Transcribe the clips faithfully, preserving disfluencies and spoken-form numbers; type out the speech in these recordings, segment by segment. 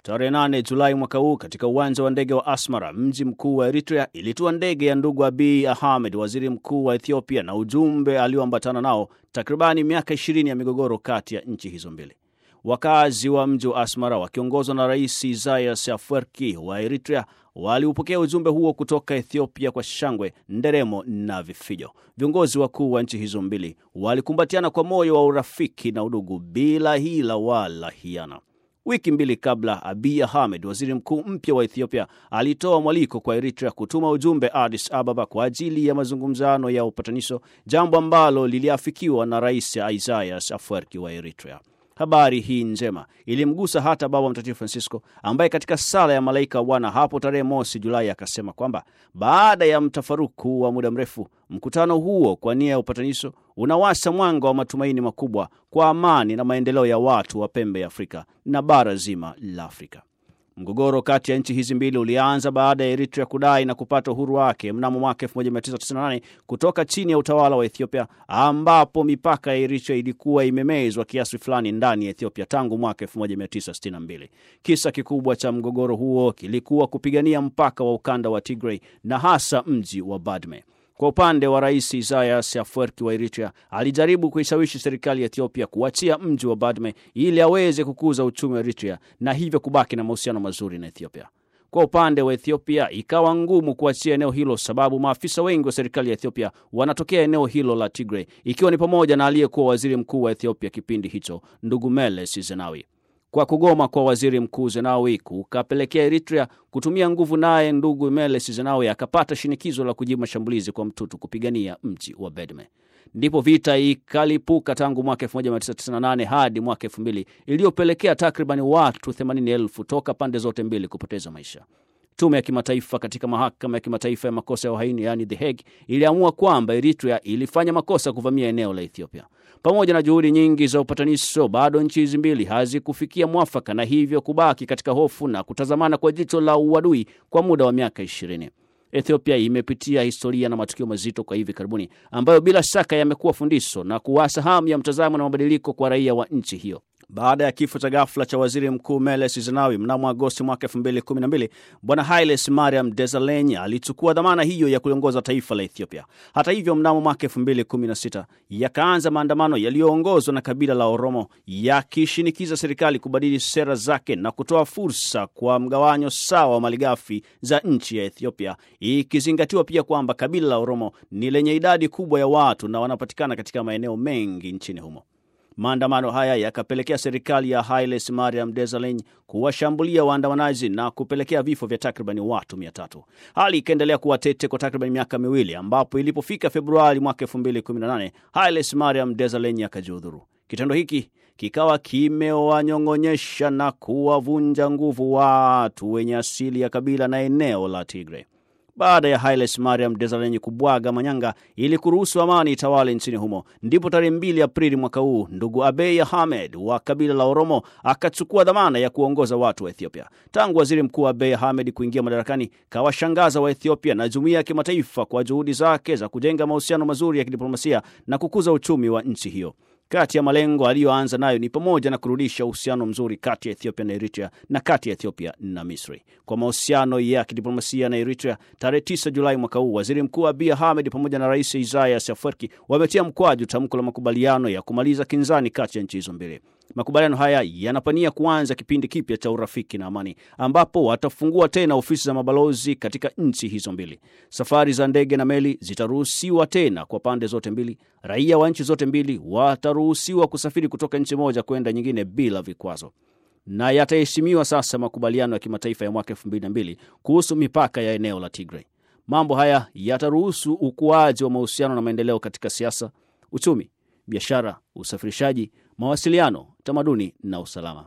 Tarehe nane Julai mwaka huu katika uwanja wa ndege wa Asmara, mji mkuu wa Eritrea, ilitua ndege ya ndugu Abiy Ahmed, waziri mkuu wa Ethiopia, na ujumbe alioambatana nao, takribani miaka ishirini ya migogoro kati ya nchi hizo mbili. Wakazi wa mji wa Asmara wakiongozwa na Rais Isaias Afwerki wa Eritrea waliupokea ujumbe huo kutoka Ethiopia kwa shangwe, nderemo na vifijo. Viongozi wakuu wa nchi hizo mbili walikumbatiana kwa moyo wa urafiki na udugu bila hila wala hiana. Wiki mbili kabla, Abiy Ahmed, waziri mkuu mpya wa Ethiopia, alitoa mwaliko kwa Eritrea kutuma ujumbe Addis Ababa kwa ajili ya mazungumzano ya upatanisho, jambo ambalo liliafikiwa na Rais Isaias Afwerki wa Eritrea. Habari hii njema ilimgusa hata Baba Mtakatifu Francisco, ambaye katika sala ya malaika wana hapo tarehe mosi Julai akasema kwamba baada ya mtafaruku wa muda mrefu, mkutano huo kwa nia ya upatanisho unawasha mwanga wa matumaini makubwa kwa amani na maendeleo ya watu wa pembe ya Afrika na bara zima la Afrika. Mgogoro kati ya nchi hizi mbili ulianza baada ya Eritrea kudai na kupata uhuru wake mnamo mwaka elfu moja mia tisa tisini na nane kutoka chini ya utawala wa Ethiopia, ambapo mipaka ya Eritrea ilikuwa imemezwa kiasi fulani ndani ya Ethiopia tangu mwaka elfu moja mia tisa sitini na mbili. Kisa kikubwa cha mgogoro huo kilikuwa kupigania mpaka wa ukanda wa Tigray na hasa mji wa Badme. Kwa upande wa Rais Isaias Afwerki wa Eritrea, alijaribu kuishawishi serikali ya Ethiopia kuachia mji wa Badme ili aweze kukuza uchumi wa Eritrea na hivyo kubaki na mahusiano mazuri na Ethiopia. Kwa upande wa Ethiopia, ikawa ngumu kuachia eneo hilo sababu maafisa wengi wa serikali ya Ethiopia wanatokea eneo hilo la Tigray, ikiwa ni pamoja na aliyekuwa waziri mkuu wa Ethiopia kipindi hicho, ndugu Meles Zenawi. Kwa kugoma kwa waziri mkuu Zenawi kukapelekea Eritrea kutumia nguvu, naye ndugu Meles Zenawi akapata shinikizo la kujibu mashambulizi kwa mtutu kupigania mji wa Badme. Ndipo vita ikalipuka tangu mwaka elfu moja mia tisa tisini na nane hadi mwaka elfu mbili, iliyopelekea takriban watu themanini elfu toka pande zote mbili kupoteza maisha. Tume ya kimataifa katika mahakama ya kimataifa ya makosa ya uhaini, yani The Hague, iliamua kwamba Eritrea ilifanya makosa kuvamia eneo la Ethiopia. Pamoja na juhudi nyingi za upatanisho, bado nchi hizi mbili hazikufikia mwafaka na hivyo kubaki katika hofu na kutazamana kwa jicho la uadui kwa muda wa miaka ishirini. Ethiopia imepitia historia na matukio mazito kwa hivi karibuni ambayo bila shaka yamekuwa fundisho na kuwasha hamu ya mtazamo na mabadiliko kwa raia wa nchi hiyo. Baada ya kifo cha ghafla cha waziri mkuu Meles Zenawi mnamo Agosti mwaka elfu mbili kumi na mbili, Bwana Haile Mariam Desalegn alichukua dhamana hiyo ya kuliongoza taifa la Ethiopia. Hata hivyo, mnamo mwaka elfu mbili kumi na sita yakaanza maandamano yaliyoongozwa na kabila la Oromo yakishinikiza serikali kubadili sera zake na kutoa fursa kwa mgawanyo sawa wa malighafi za nchi ya Ethiopia, ikizingatiwa pia kwamba kabila la Oromo ni lenye idadi kubwa ya watu na wanapatikana katika maeneo mengi nchini humo. Maandamano haya yakapelekea serikali ya Haile Mariam Desalegn kuwashambulia waandamanaji na kupelekea vifo vya takriban watu mia tatu. Hali ikaendelea kuwa tete kwa takriban miaka miwili, ambapo ilipofika Februari mwaka elfu mbili kumi na nane Haile Mariam Desalegn akajiudhuru. Kitendo hiki kikawa kimewanyong'onyesha na kuwavunja nguvu watu wenye asili ya kabila na eneo la Tigray. Baada ya Haile Mariam Desalegn kubwaga manyanga ili kuruhusu amani itawale nchini humo, ndipo tarehe mbili Aprili mwaka huu ndugu Abiy Ahmed wa kabila la Oromo akachukua dhamana ya kuongoza watu wa Ethiopia. Tangu waziri mkuu Abiy Ahmed kuingia madarakani, kawashangaza wa Ethiopia na jumuiya ya kimataifa kwa juhudi zake za kujenga mahusiano mazuri ya kidiplomasia na kukuza uchumi wa nchi hiyo. Kati ya malengo aliyoanza nayo ni pamoja na kurudisha uhusiano mzuri kati ya Ethiopia na Eritrea na kati ya Ethiopia na Misri. Kwa mahusiano ya kidiplomasia na Eritrea, tarehe tisa Julai mwaka huu, waziri mkuu Abiy Ahmed pamoja na Rais Isaias Afwerki wametia mkwaju tamko la makubaliano ya kumaliza kinzani kati ya nchi hizo mbili. Makubaliano haya yanapania kuanza kipindi kipya cha urafiki na amani, ambapo watafungua tena ofisi za mabalozi katika nchi hizo mbili. Safari za ndege na meli zitaruhusiwa tena kwa pande zote mbili. Raia wa nchi zote mbili wataruhusiwa kusafiri kutoka nchi moja kwenda nyingine bila vikwazo. Na yataheshimiwa sasa makubaliano ya kimataifa ya mwaka elfu mbili na mbili kuhusu mipaka ya eneo la Tigray. Mambo haya yataruhusu ukuaji wa mahusiano na maendeleo katika siasa, uchumi, biashara, usafirishaji, mawasiliano, tamaduni na usalama.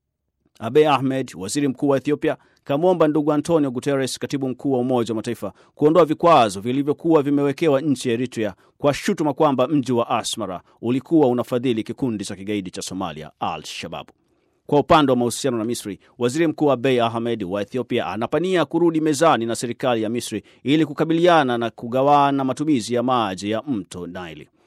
Abiy Ahmed, waziri mkuu wa Ethiopia, kamwomba ndugu Antonio Guterres, katibu mkuu wa Umoja wa Mataifa, kuondoa vikwazo vilivyokuwa vimewekewa nchi ya Eritrea kwa shutuma kwamba mji wa Asmara ulikuwa unafadhili kikundi cha kigaidi cha Somalia, Al-Shabaab. Kwa upande wa mahusiano na Misri, waziri mkuu Abiy Ahmed wa Ethiopia anapania kurudi mezani na serikali ya Misri ili kukabiliana na kugawana matumizi ya maji ya mto Nile.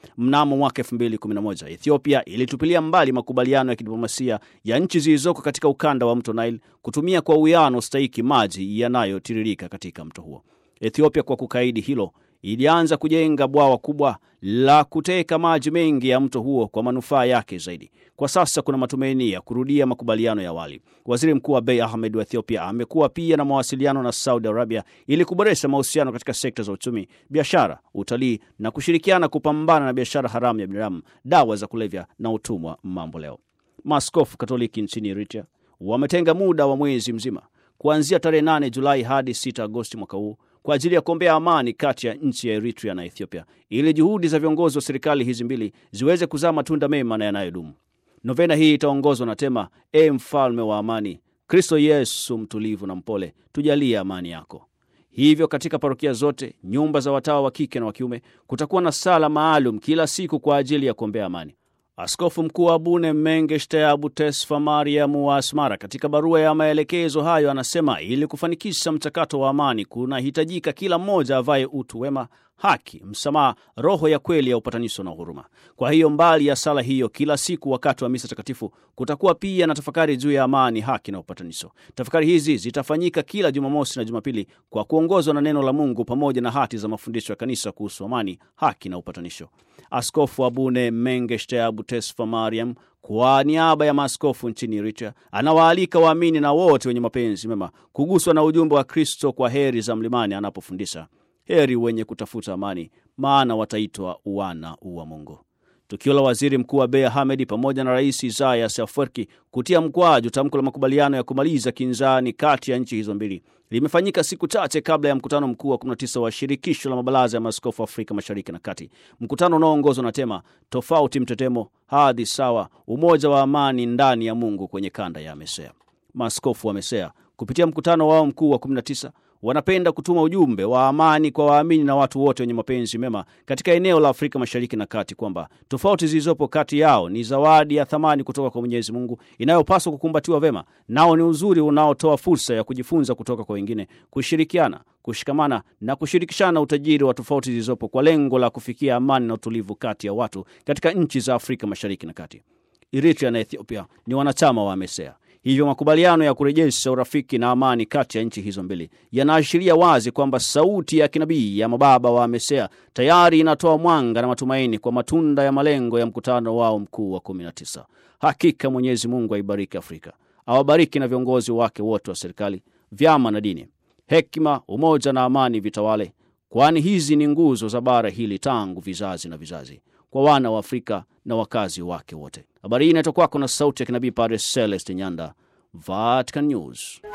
Mnamo mwaka elfu mbili kumi na moja, Ethiopia ilitupilia mbali makubaliano ya kidiplomasia ya nchi zilizoko katika ukanda wa mto Nile kutumia kwa uwiano stahiki maji yanayotiririka katika mto huo. Ethiopia kwa kukaidi hilo ilianza kujenga bwawa kubwa la kuteka maji mengi ya mto huo kwa manufaa yake zaidi. Kwa sasa kuna matumaini ya kurudia makubaliano ya awali. Waziri Mkuu Abiy Ahmed wa Ethiopia amekuwa pia na mawasiliano na Saudi Arabia ili kuboresha mahusiano katika sekta za uchumi, biashara, utalii na kushirikiana kupambana na biashara haramu ya binadamu, dawa za kulevya na utumwa mambo leo. Maaskofu Katoliki nchini Eritrea wametenga muda wa mwezi mzima kuanzia tarehe nane Julai hadi sita Agosti mwaka huu kwa ajili ya kuombea amani kati ya nchi ya Eritrea na Ethiopia, ili juhudi za viongozi wa serikali hizi mbili ziweze kuzaa matunda mema na yanayodumu. Novena hii itaongozwa na tema E Mfalme wa Amani, Kristo Yesu mtulivu na mpole, tujalie amani yako. Hivyo katika parokia zote, nyumba za watawa wa kike na wa kiume, kutakuwa na sala maalum kila siku kwa ajili ya kuombea amani. Askofu Mkuu Abune Mengeshteabu Tesfa Mariamu wa Asmara katika barua ya maelekezo hayo anasema ili kufanikisha mchakato wa amani kuna hitajika kila mmoja avae utu wema, haki, msamaha, roho ya kweli ya upatanisho na huruma. Kwa hiyo mbali ya sala hiyo kila siku wakati wa misa takatifu kutakuwa pia na tafakari juu ya amani, haki na upatanisho. Tafakari hizi zitafanyika kila Jumamosi na Jumapili kwa kuongozwa na neno la Mungu pamoja na hati za mafundisho ya kanisa kuhusu amani, haki na upatanisho. Askofu Abune Mengeshteabu Tesfa Mariam kwa niaba ya maaskofu nchini Eritrea anawaalika waamini na wote wenye mapenzi mema kuguswa na ujumbe wa Kristo kwa heri za mlimani anapofundisha, heri wenye kutafuta amani, maana wataitwa wana wa Mungu. Tukio la Waziri Mkuu Abiy Ahmed pamoja na Rais Isaias Afwerki kutia mkwaju tamko la makubaliano ya kumaliza kinzani kati ya nchi hizo mbili limefanyika siku chache kabla ya mkutano mkuu wa kumi na tisa wa shirikisho la mabaraza ya maaskofu Afrika Mashariki na Kati. Mkutano unaoongozwa na tema tofauti mtetemo, hadhi sawa, umoja wa amani ndani ya Mungu kwenye kanda ya Mesea. Maaskofu wa Mesea kupitia mkutano wao mkuu wa kumi na tisa wanapenda kutuma ujumbe wa amani kwa waamini na watu wote wenye mapenzi mema katika eneo la Afrika Mashariki na Kati kwamba tofauti zilizopo kati yao ni zawadi ya thamani kutoka kwa Mwenyezi Mungu inayopaswa kukumbatiwa vema, nao ni uzuri unaotoa fursa ya kujifunza kutoka kwa wengine, kushirikiana, kushikamana na kushirikishana utajiri wa tofauti zilizopo kwa lengo la kufikia amani na utulivu kati ya watu katika nchi za Afrika Mashariki na Kati. Eritrea na Ethiopia ni wanachama wa Mesea. Hivyo makubaliano ya kurejesha urafiki na amani kati ya nchi hizo mbili yanaashiria wazi kwamba sauti ya kinabii ya mababa wa Mesea tayari inatoa mwanga na matumaini kwa matunda ya malengo ya mkutano wao mkuu wa kumi na tisa. Hakika Mwenyezi Mungu aibariki Afrika, awabariki na viongozi wake wote wa serikali, vyama na dini. Hekima, umoja na amani vitawale, kwani hizi ni nguzo za bara hili tangu vizazi na vizazi, kwa wana wa Afrika na wakazi wake wote. Habari hii inatoka kwako na sauti ya kinabii Padre Celeste Nyanda, Vatican News.